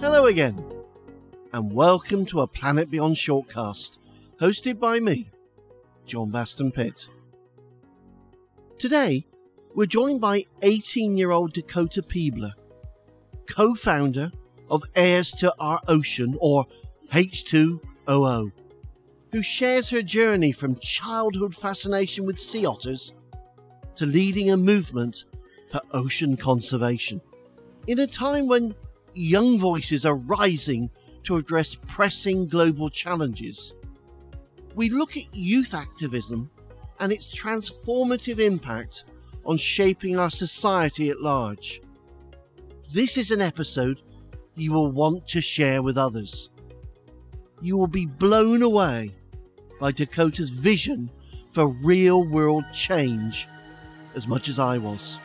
Hello again, and welcome to a Planet Beyond shortcast, hosted by me, John Baston Pitt. Today, we're joined by 18-year-old Dakota Peebler, co-founder of Heirs to Our Ocean, or H2OO, who shares her journey from childhood fascination with sea otters to leading a movement for ocean conservation. In a time when young voices are rising to address pressing global challenges, we look at youth activism and its transformative impact on shaping our society at large. This is an episode you will want to share with others. You will be blown away by Dakota's vision for real-world change as much as I was.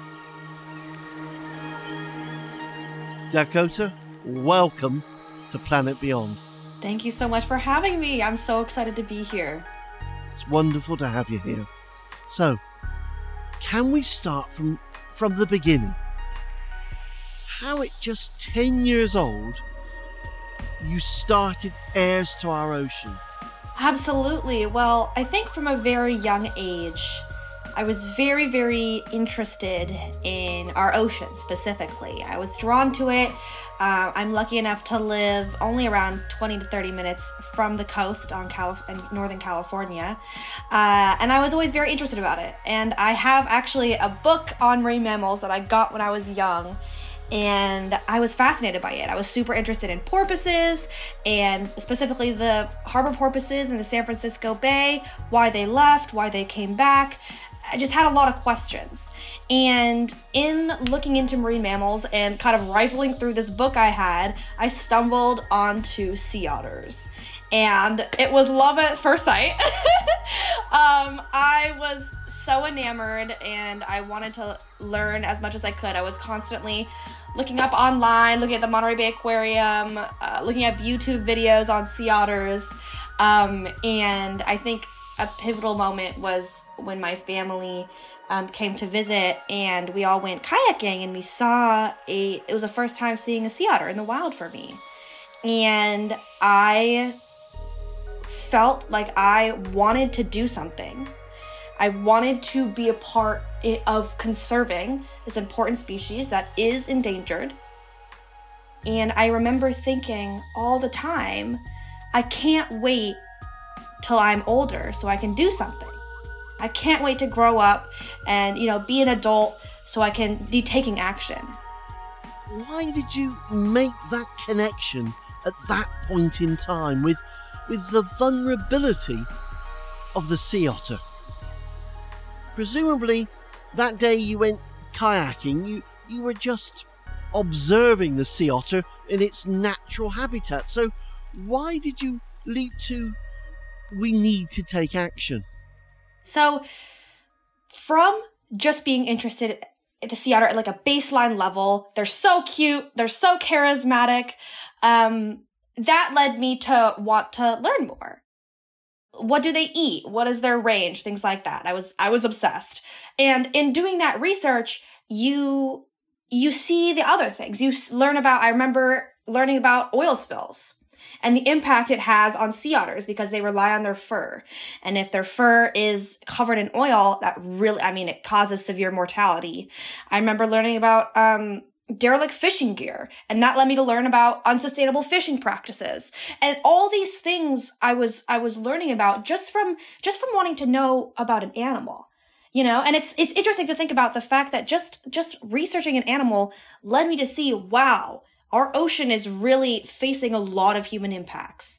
Dakota, welcome to Planet Beyond. Thank you so much for having me. I'm so excited to be here. It's wonderful to have you here. So, can we start from the beginning? How at just 10 years old, you started Heirs to Our Ocean? Absolutely. Well, I think from a very young age, I was very, very interested in our ocean specifically. I was drawn to it. I'm lucky enough to live only around 20 to 30 minutes from the coast in Northern California. And I was always very interested about it. And I have actually a book on marine mammals that I got when I was young. And I was fascinated by it. I was super interested in porpoises, and specifically the harbor porpoises in the San Francisco Bay, why they left, why they came back. I just had a lot of questions. And in looking into marine mammals and kind of rifling through this book I had, I stumbled onto sea otters. And it was love at first sight. I was so enamored and I wanted to learn as much as I could. I was constantly looking up online, looking at the Monterey Bay Aquarium, looking at YouTube videos on sea otters. And I think a pivotal moment was when my family came to visit and we all went kayaking and we saw it was the first time seeing a sea otter in the wild for me. And I felt like I wanted to do something. I wanted to be a part of conserving this important species that is endangered. And I remember thinking all the time, I can't wait till I'm older so I can do something. I can't wait to grow up and, be an adult so I can be taking action. Why did you make that connection at that point in time with the vulnerability of the sea otter? Presumably, that day you went kayaking, you were just observing the sea otter in its natural habitat. So why did you leap to, we need to take action? So from just being interested in the sea otter at like a baseline level, they're so cute, they're so charismatic, that led me to want to learn more. What do they eat? What is their range? Things like that. I was obsessed. And in doing that research, you see the other things. I remember learning about oil spills and the impact it has on sea otters because they rely on their fur. And if their fur is covered in oil, that really, it causes severe mortality. I remember learning about derelict fishing gear, and that led me to learn about unsustainable fishing practices. And all these things I was learning about just from wanting to know about an animal. And it's interesting to think about the fact that just researching an animal led me to see, wow, our ocean is really facing a lot of human impacts.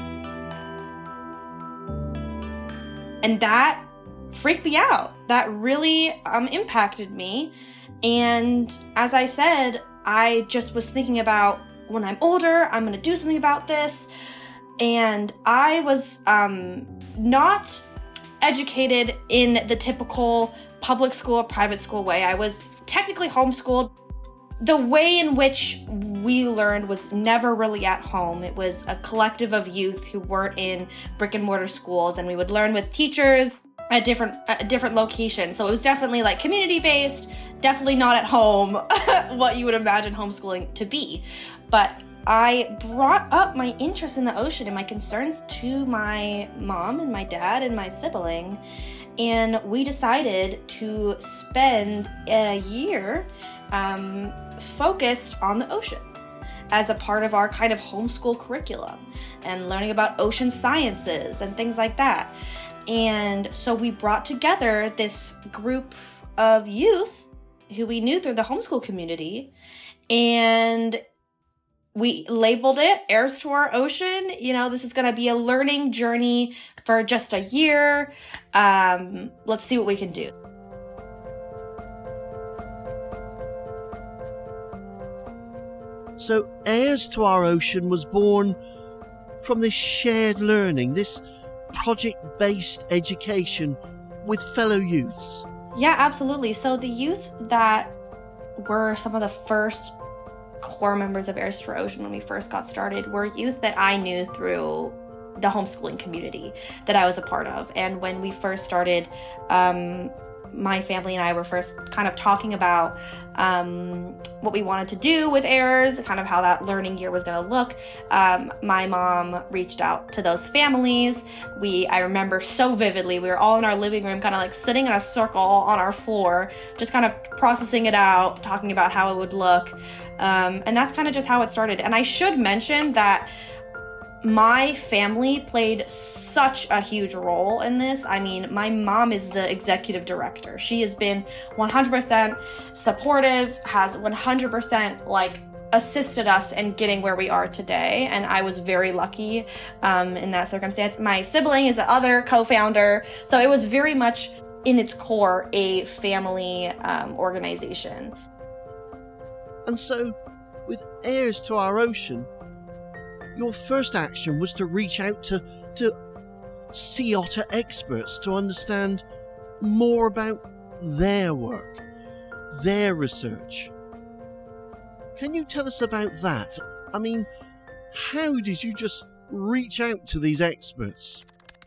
And that freaked me out. That really impacted me. And as I said, I just was thinking about when I'm older, I'm going to do something about this. And I was not educated in the typical public school or private school way. I was technically homeschooled. The way in which we learned was never really at home. It was a collective of youth who weren't in brick and mortar schools, and we would learn with teachers at different locations. So it was definitely like community based, definitely not at home, what you would imagine homeschooling to be. But I brought up my interest in the ocean and my concerns to my mom and my dad and my sibling. And we decided to spend a year focused on the ocean as a part of our kind of homeschool curriculum and learning about ocean sciences and things like that. And so we brought together this group of youth who we knew through the homeschool community, and we labeled it Heirs to Our Ocean. You know, this is going to be a learning journey for just a year. Let's see what we can do. So Heirs to Our Ocean was born from this shared learning, this project-based education with fellow youths. Yeah, absolutely. So the youth that were some of the first core members of Heirs to Our Ocean when we first got started were youth that I knew through the homeschooling community that I was a part of. And when we first started, my family and I were first kind of talking about what we wanted to do with Heirs, kind of how that learning year was going to look. My mom reached out to those families. I remember so vividly, we were all in our living room, kind of like sitting in a circle on our floor, just kind of processing it out, talking about how it would look. And that's kind of just how it started. And I should mention that my family played such a huge role in this. I mean, my mom is the executive director. She has been 100% supportive, has 100% assisted us in getting where we are today. And I was very lucky in that circumstance. My sibling is the other co-founder. So it was very much in its core a family organization. And so with Heirs to Our Ocean, your first action was to reach out to sea otter experts to understand more about their work, their research. Can you tell us about that? I mean, how did you just reach out to these experts?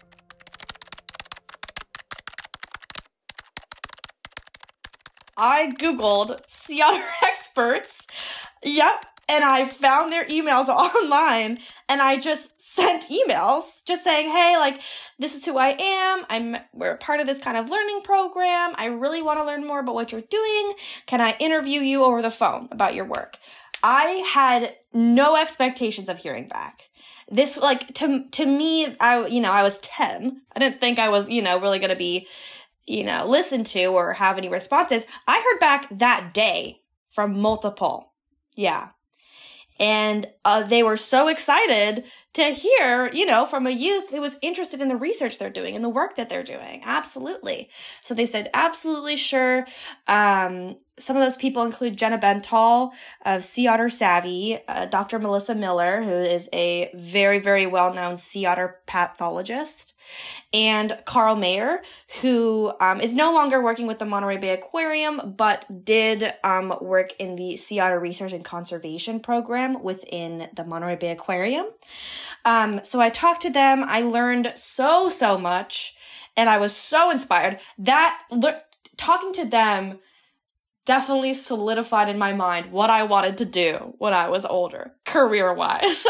I Googled sea otter experts. Yep. And I found their emails online, and I just sent emails just saying, hey, this is who I am. We're part of this kind of learning program. I really want to learn more about what you're doing. Can I interview you over the phone about your work? I had no expectations of hearing back. This, to me, I was 10. I didn't think I was, really going to be, listened to or have any responses. I heard back that day from multiple. Yeah. And they were so excited to hear, from a youth who was interested in the research they're doing and the work that they're doing. Absolutely. So they said, absolutely sure. Some of those people include Jenna Bentall of Sea Otter Savvy, Dr. Melissa Miller, who is a very, very well-known sea otter pathologist, and Carl Mayer, who is no longer working with the Monterey Bay Aquarium, but did work in the Sea Otter Research and Conservation Program within the Monterey Bay Aquarium. So I talked to them. I learned so much, and I was so inspired. Talking to them definitely solidified in my mind what I wanted to do when I was older, career-wise.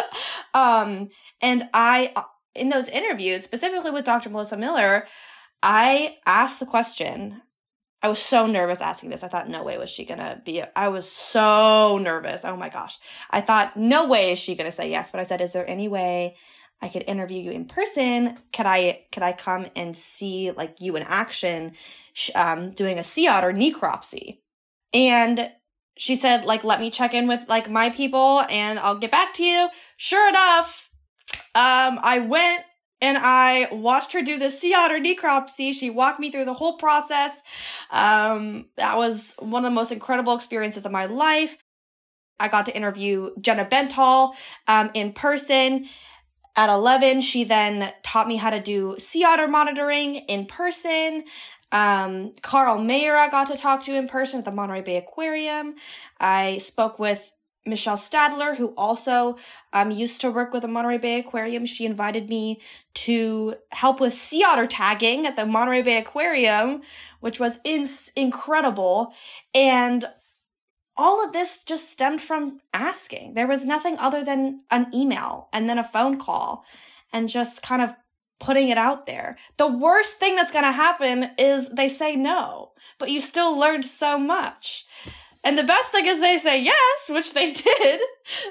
And in those interviews, specifically with Dr. Melissa Miller, I asked the question. I was so nervous asking this. I thought, no way was she going to be. I was so nervous. Oh my gosh. I thought, no way is she going to say yes. But I said, is there any way I could interview you in person? Could I come and see you in action doing a sea otter necropsy? And she said, let me check in with my people and I'll get back to you. Sure enough, I went and I watched her do the sea otter necropsy. She walked me through the whole process. That was one of the most incredible experiences of my life. I got to interview Jenna Bentall in person. At 11, she then taught me how to do sea otter monitoring in person. Carl Mayer I got to talk to in person at the Monterey Bay Aquarium. I spoke with Michelle Stadler, who also used to work with the Monterey Bay Aquarium. She invited me to help with sea otter tagging at the Monterey Bay Aquarium, which was incredible. And all of this just stemmed from asking. There was nothing other than an email and then a phone call and just kind of putting it out there. The worst thing that's going to happen is they say no, but you still learned so much. And the best thing is they say yes, which they did.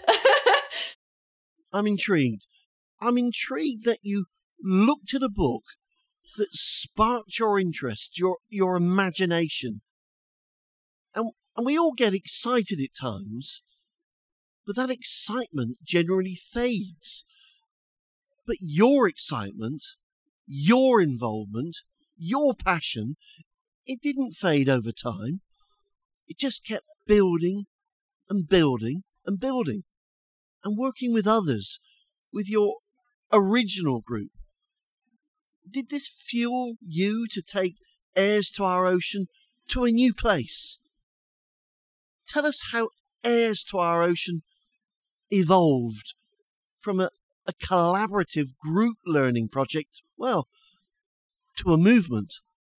I'm intrigued. I'm intrigued that you looked at a book that sparked your interest, your imagination. And we all get excited at times, but that excitement generally fades. But your excitement, your involvement, your passion, it didn't fade over time. It just kept building and building and building. And working with others, with your original group. Did this fuel you to take Heirs to Our Ocean to a new place? Tell us how Heirs to Our Ocean evolved from a collaborative group learning project, well, to a movement.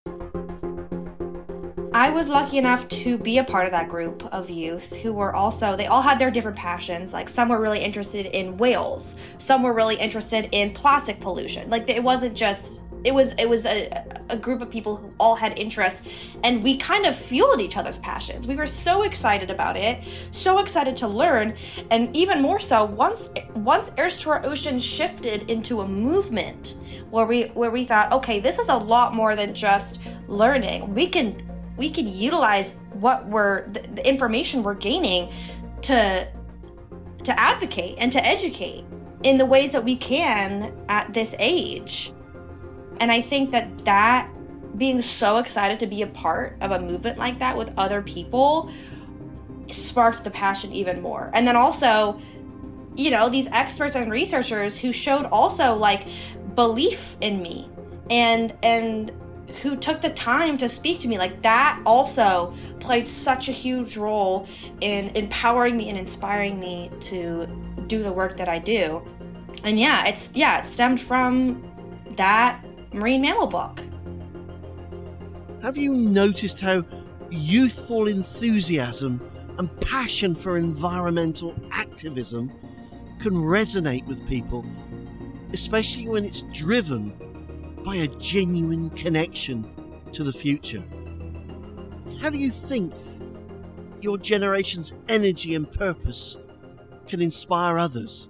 I was lucky enough to be a part of that group of youth who were also, they all had their different passions. Like some were really interested in whales. Some were really interested in plastic pollution. Like it wasn't just, it was a group of people who all had interests, and we kind of fueled each other's passions. We were so excited about it, so excited to learn, and even more so once Heirs to Our Ocean shifted into a movement where we thought, okay, this is a lot more than just learning. We can utilize what the information we're gaining to advocate and to educate in the ways that we can at this age. And I think that being so excited to be a part of a movement like that with other people sparked the passion even more. And then also, these experts and researchers who showed also like belief in me and who took the time to speak to me, like that also played such a huge role in empowering me and inspiring me to do the work that I do. And it stemmed from that marine mammal book. Have you noticed how youthful enthusiasm and passion for environmental activism can resonate with people, especially when it's driven by a genuine connection to the future? How do you think your generation's energy and purpose can inspire others?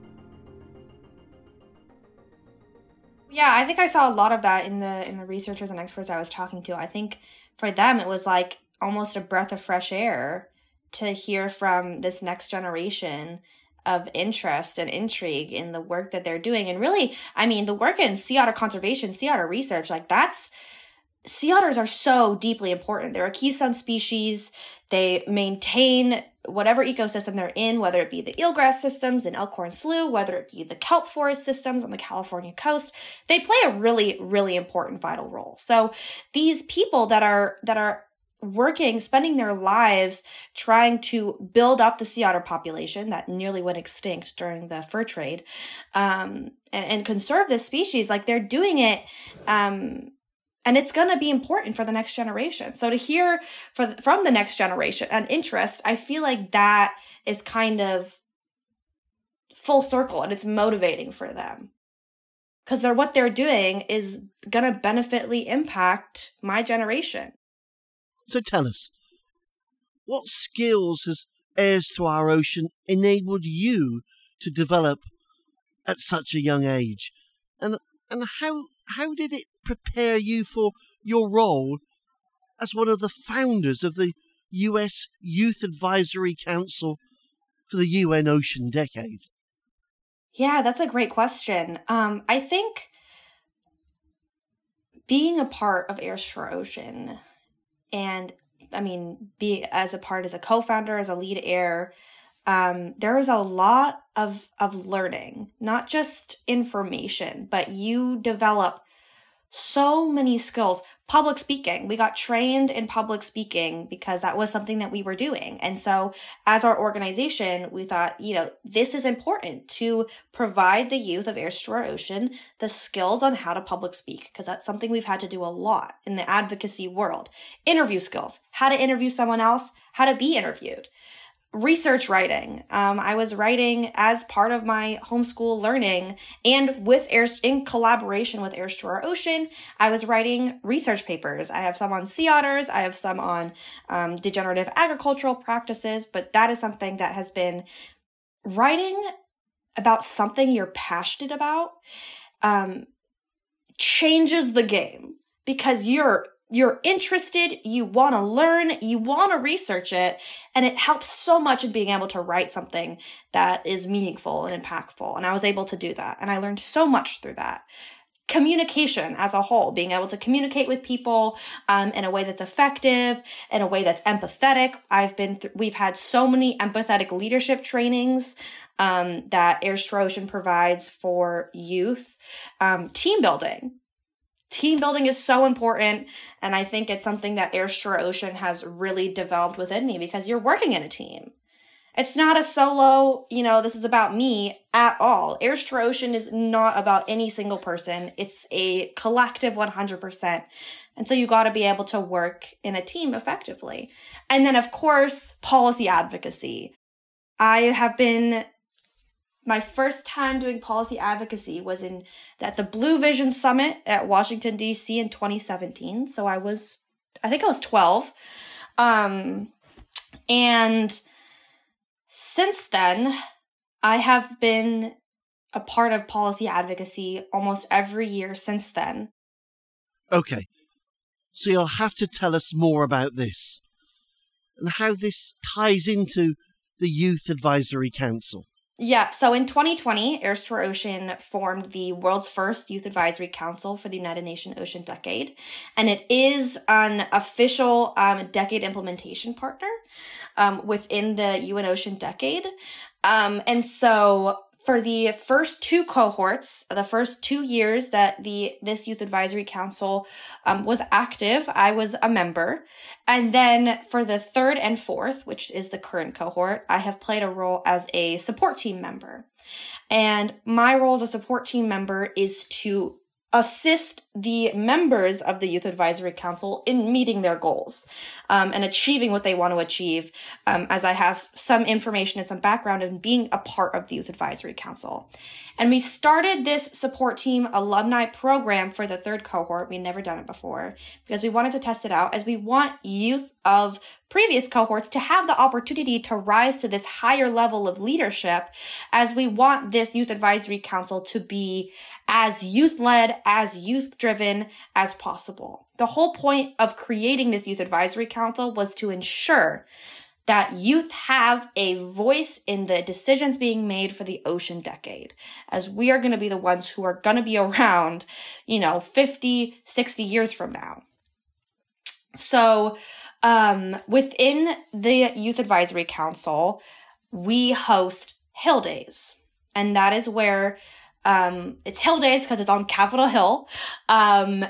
Yeah, I think I saw a lot of that in the researchers and experts I was talking to. I think for them it was like almost a breath of fresh air to hear from this next generation of interest and intrigue in the work that they're doing. And really, I mean, the work in sea otter conservation, sea otter research, sea otters are so deeply important. They're a keystone species. They maintain whatever ecosystem they're in, whether it be the eelgrass systems in Elkhorn Slough, whether it be the kelp forest systems on the California coast. They play a really, really important vital role. So these people that are working, spending their lives trying to build up the sea otter population that nearly went extinct during the fur trade, and conserve this species, like they're doing it, and it's going to be important for the next generation. So to hear from the next generation an interest, I feel like that is kind of full circle and it's motivating for them. Because what they're doing is going to benefitly impact my generation. So tell us, what skills has Heirs to Our Ocean enabled you to develop at such a young age? And how did it prepare you for your role as one of the founders of the US Youth Advisory Council for the UN Ocean Decade? Yeah, that's a great question. I think being a part of Heirs to Our Ocean, and I mean, as a co-founder, as a lead heir, there is a lot of learning, not just information, but you develop so many skills. Public speaking. We got trained in public speaking because that was something that we were doing. And so as our organization, we thought, this is important to provide the youth of Heirs to Our Ocean the skills on how to public speak, because that's something we've had to do a lot in the advocacy world. Interview skills, how to interview someone else, how to be interviewed. Research writing. I was writing as part of my homeschool learning, and in collaboration with Heirs to Our Ocean, I was writing research papers. I have some on sea otters. I have some on degenerative agricultural practices, but that is something that has been writing about something you're passionate about changes the game, because you're interested, you want to learn, you want to research it, and it helps so much in being able to write something that is meaningful and impactful. And I was able to do that, and I learned so much through that. Communication as a whole, being able to communicate with people in a way that's effective, in a way that's empathetic. We've had so many empathetic leadership trainings that Heirs to Our Ocean provides for youth. Team building. Team building is so important, and I think it's something that Heirs to Our Ocean has really developed within me, because you're working in a team. It's not a solo, this is about me at all. Heirs to Our Ocean is not about any single person. It's a collective 100%. And so you got to be able to work in a team effectively. And then, of course, policy advocacy. My first time doing policy advocacy was at the Blue Vision Summit at Washington, D.C. in 2017. So I think I was 12. And since then, I have been a part of policy advocacy almost every year since then. Okay, so you'll have to tell us more about this and how this ties into the Youth Advisory Council. Yeah, so in 2020, Heirs to Our Ocean formed the world's first Youth Advisory Council for the United Nations Ocean Decade, and it is an official decade implementation partner within the UN Ocean Decade. And so for the first two cohorts, the first 2 years that this Youth Advisory Council was active, I was a member. And then for the third and fourth, which is the current cohort, I have played a role as a support team member. And my role as a support team member is to assist the members of the Youth Advisory Council in meeting their goals and achieving what they want to achieve, as I have some information and some background in being a part of the Youth Advisory Council. And we started this support team alumni program for the third cohort. We'd never done it before because we wanted to test it out, as we want youth of previous cohorts to have the opportunity to rise to this higher level of leadership, as we want this Youth Advisory Council to be as youth-led, as youth-driven as possible. The whole point of creating this Youth Advisory Council was to ensure that youth have a voice in the decisions being made for the ocean decade, as we are going to be the ones who are going to be around, 50, 60 years from now. So within the Youth Advisory Council, we host Hill Days, and that is where it's Hill Days because it's on Capitol Hill. And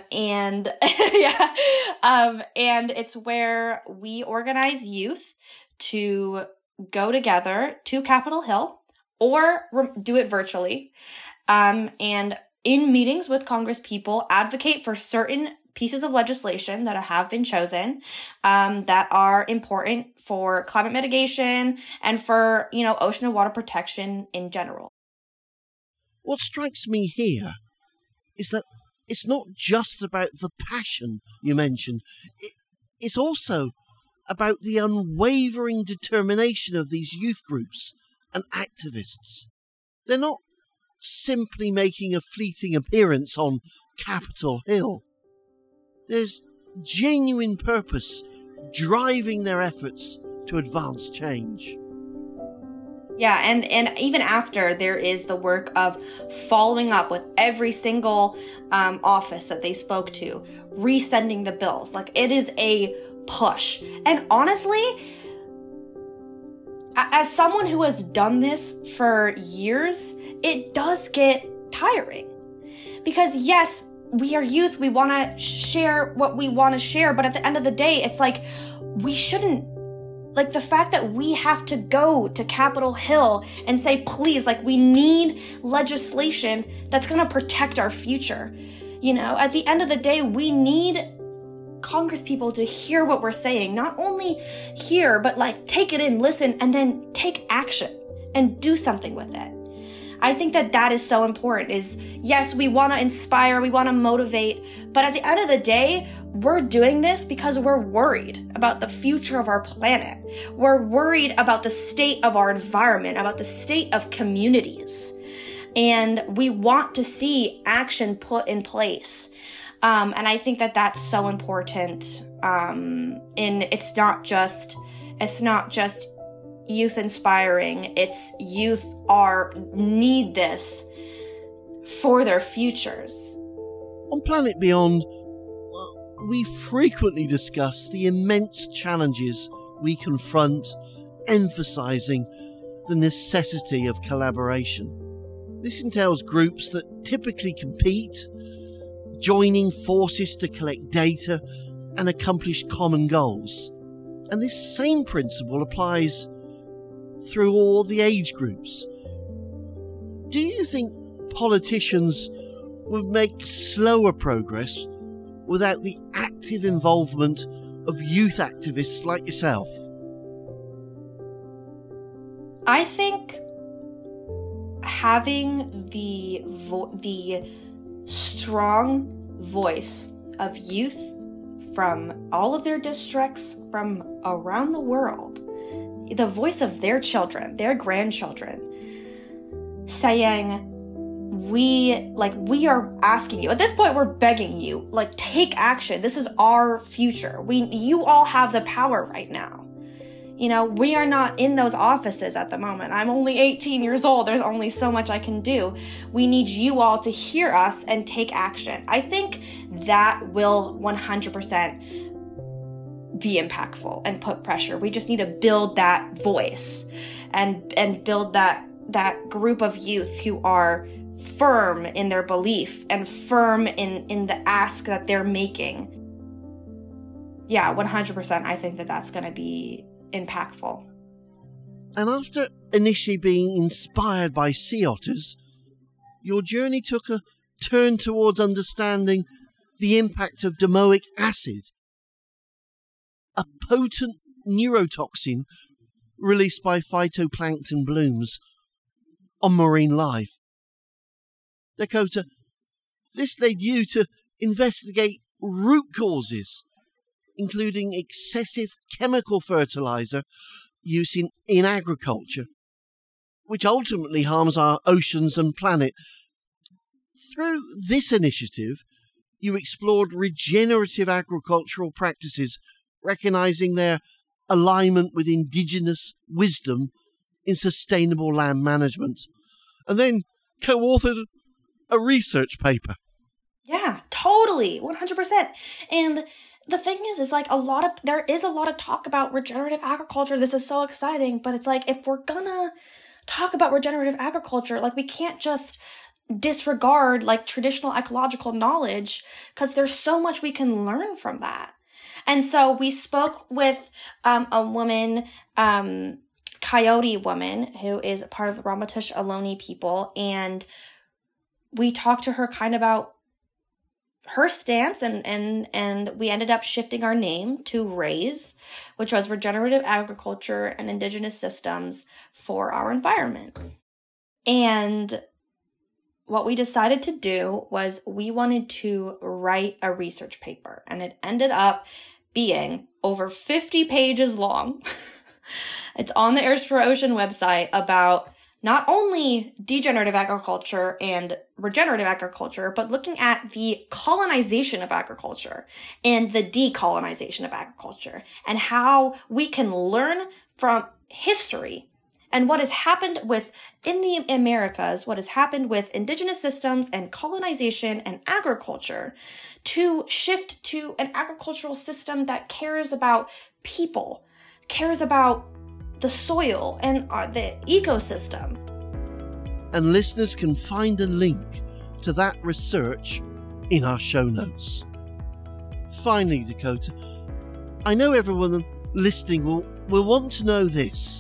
it's where we organize youth to go together to Capitol Hill or do it virtually. And in meetings with Congress people, advocate for certain pieces of legislation that have been chosen, that are important for climate mitigation and for, ocean and water protection in general. What strikes me here is that it's not just about the passion you mentioned. It's also about the unwavering determination of these youth groups and activists. They're not simply making a fleeting appearance on Capitol Hill. There's genuine purpose driving their efforts to advance change. Yeah, and even after, there is the work of following up with every single office that they spoke to, resending the bills. It is a push. And honestly, as someone who has done this for years, it does get tiring. Because yes, we are youth, we want to share what we want to share, but at the end of the day, it's we shouldn't, the fact that we have to go to Capitol Hill and say, please, we need legislation that's going to protect our future. At the end of the day, we need Congress people to hear what we're saying. Not only hear, but like take it in, listen, and then take action and do something with it. I think that that is so important. Is yes, we want to inspire, we want to motivate, but at the end of the day, we're doing this because we're worried about the future of our planet. We're worried about the state of our environment, about the state of communities. And we want to see action put in place. And I think that that's so important. And it's not just youth inspiring. It's youth need this for their futures. On Planet Beyond, we frequently discuss the immense challenges we confront, emphasizing the necessity of collaboration. This entails groups that typically compete, joining forces to collect data and accomplish common goals. And this same principle applies through all the age groups. Do you think politicians would make slower progress without the active involvement of youth activists like yourself? I think having the strong voice of youth from all of their districts, from around the world, the voice of their children, their grandchildren, saying, we are asking you, at this point we're begging you, like, take action. This is our future. You all have the power right now. You know, we are not in those offices at the moment. I'm only 18 years old. There's only so much I can do. We need you all to hear us and take action. I think that will 100% be impactful and put pressure. We just need to build that voice and build that group of youth who are firm in their belief and firm in the ask that they're making. Yeah, 100%. I think that that's going to be impactful. And after initially being inspired by sea otters, your journey took a turn towards understanding the impact of domoic acid, a potent neurotoxin released by phytoplankton blooms, on marine life. Dakota, this led you to investigate root causes, including excessive chemical fertilizer use in agriculture, which ultimately harms our oceans and planet. Through this initiative, you explored regenerative agricultural practices, recognizing their alignment with indigenous wisdom in sustainable land management, and then co-authored a research paper. Yeah, totally, 100%. And the thing is like there is a lot of talk about regenerative agriculture. This is so exciting, but it's like, if we're gonna talk about regenerative agriculture, like, we can't just disregard like traditional ecological knowledge, because there's so much we can learn from that. And so we spoke with a woman, Coyote woman, who is part of the Ramaytush Ohlone people, and we talked to her kind of about her stance, and we ended up shifting our name to RAISE, which was Regenerative Agriculture and Indigenous Systems for Our Environment. And what we decided to do was we wanted to write a research paper, and it ended up being over 50 pages long. It's on the Heirs for Ocean website about not only degenerative agriculture and regenerative agriculture, but looking at the colonization of agriculture and the decolonization of agriculture, and how we can learn from history and what has happened in the Americas, what has happened with indigenous systems and colonization and agriculture, to shift to an agricultural system that cares about people, cares about the soil and the ecosystem. And listeners can find a link to that research in our show notes. Finally, Dakota, I know everyone listening will want to know this.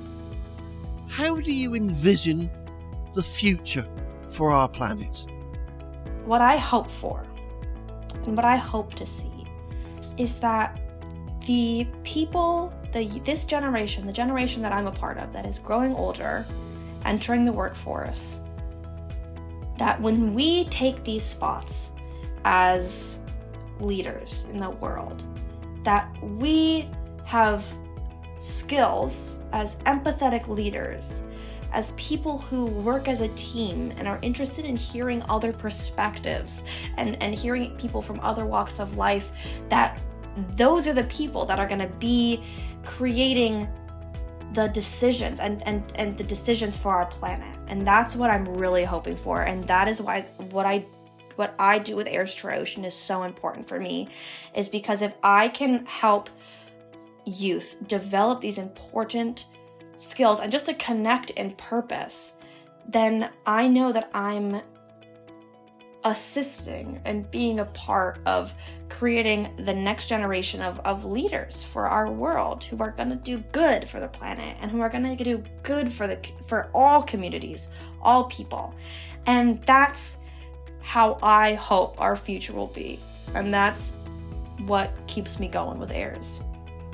How do you envision the future for our planet? What I hope for and what I hope to see is that the people, this generation, the generation that I'm a part of that is growing older, entering the workforce, that when we take these spots as leaders in the world, that we have skills as empathetic leaders, as people who work as a team and are interested in hearing other perspectives and hearing people from other walks of life, that those are the people that are going to be creating the decisions and the decisions for our planet. And that's what I'm really hoping for. And that is why what I do with Heirs to Our Ocean is so important for me, is because if I can help youth develop these important skills and just to connect in purpose, then I know that I'm assisting and being a part of creating the next generation of leaders for our world who are going to do good for the planet and who are going to do good for all communities, all people. And that's how I hope our future will be. And that's what keeps me going with Heirs.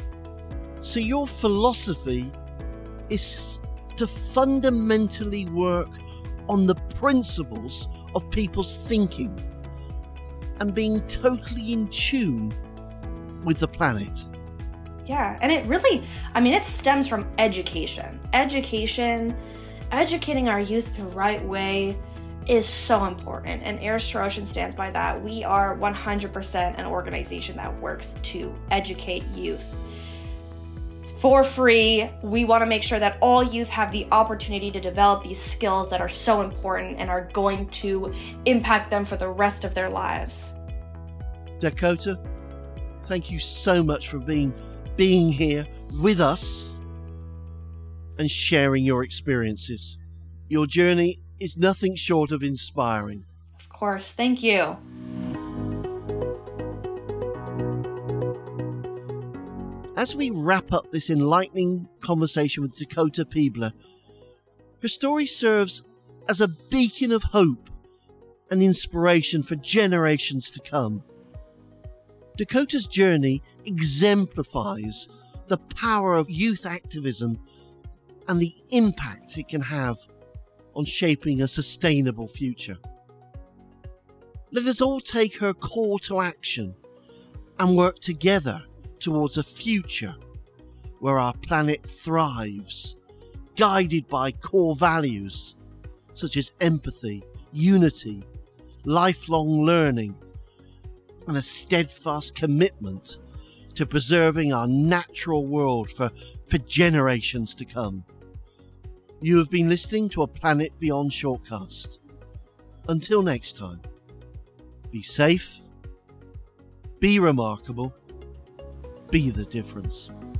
So your philosophy is to fundamentally work on the principles of people's thinking and being totally in tune with the planet. Yeah, and it really, it stems from education. Educating our youth the right way is so important, and Heirs to Our Ocean stands by that. We are 100% an organization that works to educate youth for free. We want to make sure that all youth have the opportunity to develop these skills that are so important and are going to impact them for the rest of their lives. Dakota, thank you so much for being here with us and sharing your experiences. Your journey is nothing short of inspiring. Of course, thank you. As we wrap up this enlightening conversation with Dakota Peebler, her story serves as a beacon of hope and inspiration for generations to come. Dakota's journey exemplifies the power of youth activism and the impact it can have on shaping a sustainable future. Let us all take her call to action and work together towards a future where our planet thrives, guided by core values such as empathy, unity, lifelong learning, and a steadfast commitment to preserving our natural world for generations to come. You have been listening to a Planet Beyond shortcast. Until next time, be safe, be remarkable, be the difference.